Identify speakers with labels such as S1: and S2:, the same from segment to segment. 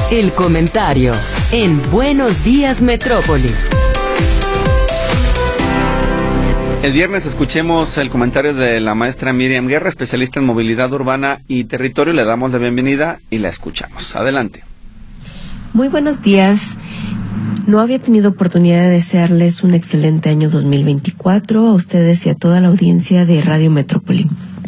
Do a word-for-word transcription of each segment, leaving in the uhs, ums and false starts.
S1: El comentario en Buenos Días Metrópoli.
S2: El viernes escuchemos el comentario de la maestra Miriam Guerra, especialista en movilidad urbana y territorio. Le damos la bienvenida y la escuchamos. Adelante.
S3: Muy buenos días. No había tenido oportunidad de desearles un excelente año dos mil veinticuatro a ustedes y a toda la audiencia de Radio Metrópoli.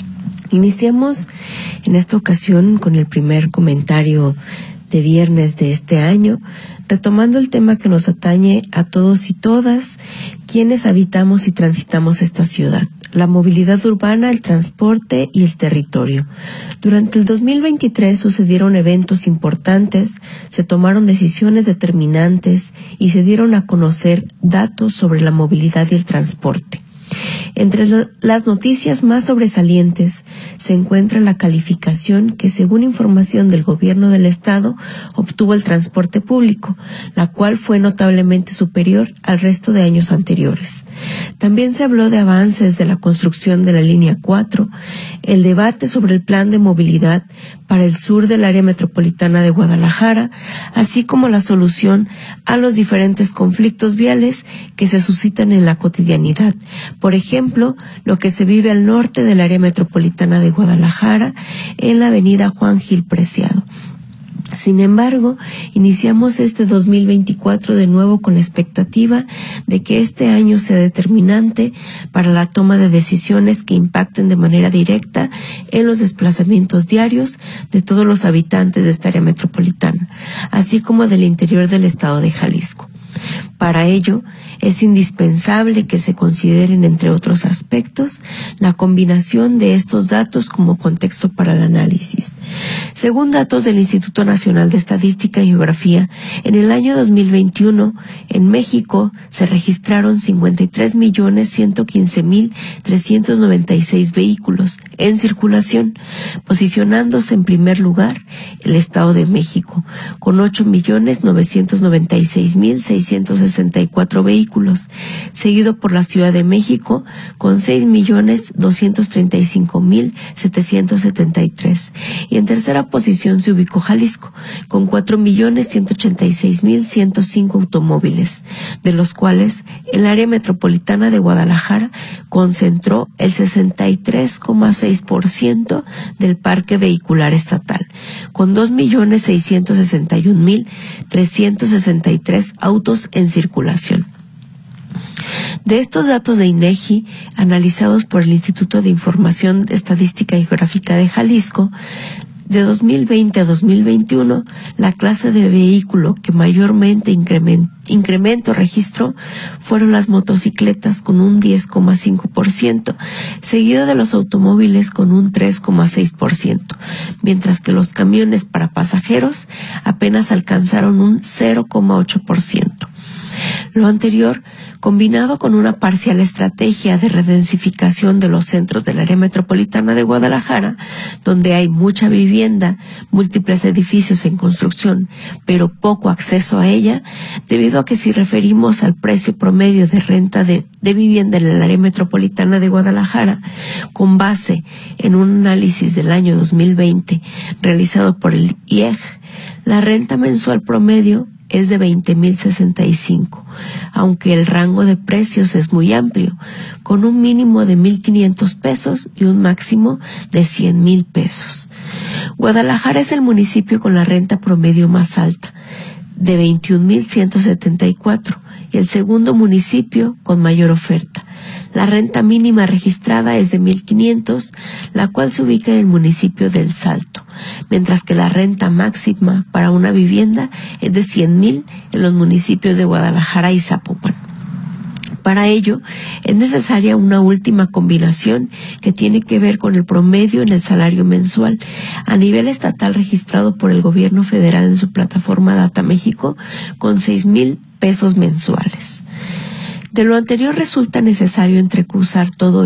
S3: Iniciamos en esta ocasión con el primer comentario de viernes de este año, retomando el tema que nos atañe a todos y todas quienes habitamos y transitamos esta ciudad: la movilidad urbana, el transporte y el territorio. Durante el dos mil veintitrés sucedieron eventos importantes, se tomaron decisiones determinantes y se dieron a conocer datos sobre la movilidad y el transporte. Entre las noticias más sobresalientes se encuentra la calificación que, según información del Gobierno del Estado, obtuvo el transporte público, la cual fue notablemente superior al resto de años anteriores. También se habló de avances de la construcción de la línea cuatro, el debate sobre el plan de movilidad para el sur del área metropolitana de Guadalajara, así como la solución a los diferentes conflictos viales que se suscitan en la cotidianidad. Por ejemplo, lo que se vive al norte del área metropolitana de Guadalajara, en la avenida Juan Gil Preciado. Sin embargo, iniciamos este dos mil veinticuatro de nuevo con la expectativa de que este año sea determinante para la toma de decisiones que impacten de manera directa en los desplazamientos diarios de todos los habitantes de esta área metropolitana, así como del interior del estado de Jalisco. Para ello, es indispensable que se consideren, entre otros aspectos, la combinación de estos datos como contexto para el análisis. Según datos del Instituto Nacional de Estadística y Geografía, en el año dos mil veintiuno, en México se registraron cincuenta y tres millones ciento quince mil trescientos noventa y seis vehículos en circulación, posicionándose en primer lugar el Estado de México, con ocho millones novecientos noventa y seis mil seiscientos sesenta y cuatro vehículos, seguido por la Ciudad de México con seis millones doscientos treinta y cinco mil setecientos setenta y tres, y en tercera posición se ubicó Jalisco con cuatro millones ciento ochenta y seis mil ciento cinco automóviles, de los cuales el área metropolitana de Guadalajara concentró el sesenta y tres coma seis por ciento del parque vehicular estatal, con dos millones seiscientos sesenta y un mil trescientos sesenta y tres autos en circulación. De estos datos de INEGI, analizados por el Instituto de Información Estadística y Geográfica de Jalisco, de dos mil veinte a dos mil veintiuno, la clase de vehículo que mayormente incremento, incremento registró fueron las motocicletas con un diez coma cinco por ciento, seguido de los automóviles con un tres coma seis por ciento, mientras que los camiones para pasajeros apenas alcanzaron un cero coma ocho por ciento. Lo anterior, combinado con una parcial estrategia de redensificación de los centros del área metropolitana de Guadalajara, donde hay mucha vivienda, múltiples edificios en construcción, pero poco acceso a ella, debido a que si referimos al precio promedio de renta de, de vivienda en el área metropolitana de Guadalajara, con base en un análisis del año dos mil veinte realizado por el I E G, la renta mensual promedio es de veinte mil sesenta y cinco, aunque el rango de precios es muy amplio, con un mínimo de mil quinientos pesos y un máximo de cien mil pesos. Guadalajara es el municipio con la renta promedio más alta, de veintiún mil ciento setenta y cuatro, y el segundo municipio con mayor oferta. La renta mínima registrada es de mil quinientos, la cual se ubica en el municipio del Salto, mientras que la renta máxima para una vivienda es de cien mil en los municipios de Guadalajara y Zapopan. Para ello, es necesaria una última combinación que tiene que ver con el promedio en el salario mensual a nivel estatal registrado por el gobierno federal en su plataforma Data México con seis mil pesos mensuales. De lo anterior resulta necesario entrecruzar todo ello,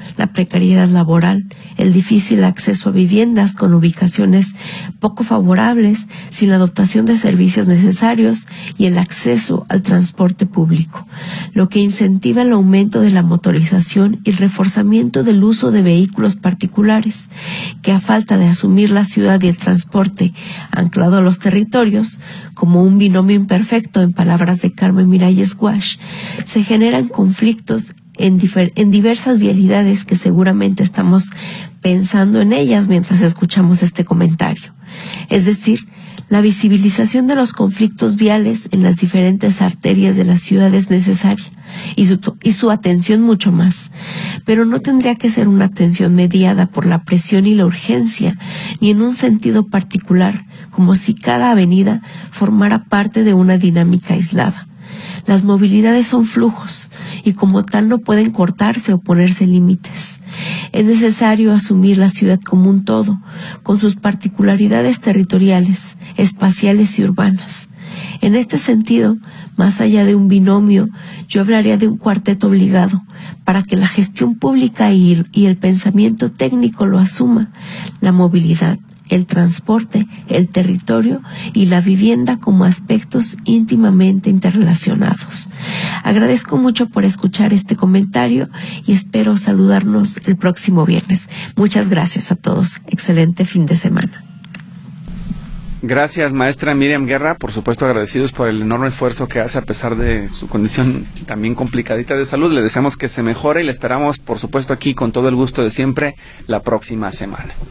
S3: la precariedad laboral, el difícil acceso a viviendas con ubicaciones poco favorables, sin la dotación de servicios necesarios y el acceso al transporte público, lo que incentiva el aumento de la motorización y el reforzamiento del uso de vehículos particulares, que a falta de asumir la ciudad y el transporte anclado a los territorios, como un binomio imperfecto en palabras de Carmen Miralles Guasch, se generan conflictos En, difer- en diversas vialidades que seguramente estamos pensando en ellas mientras escuchamos este comentario. Es decir, la visibilización de los conflictos viales en las diferentes arterias de la ciudad es necesaria y su, y su atención mucho más, pero no tendría que ser una atención mediada por la presión y la urgencia, ni en un sentido particular, como si cada avenida formara parte de una dinámica aislada. Las movilidades son flujos y como tal no pueden cortarse o ponerse límites. Es necesario asumir la ciudad como un todo, con sus particularidades territoriales, espaciales y urbanas. En este sentido, más allá de un binomio, yo hablaría de un cuarteto obligado, para que la gestión pública y, y el pensamiento técnico lo asuma: la movilidad, el transporte, el territorio y la vivienda como aspectos íntimamente interrelacionados. Agradezco mucho por escuchar este comentario y espero saludarnos el próximo viernes. Muchas gracias a todos. Excelente fin de semana.
S2: Gracias, maestra Miriam Guerra. Por supuesto, agradecidos por el enorme esfuerzo que hace a pesar de su condición también complicadita de salud. Le deseamos que se mejore y le esperamos, por supuesto, aquí con todo el gusto de siempre la próxima semana.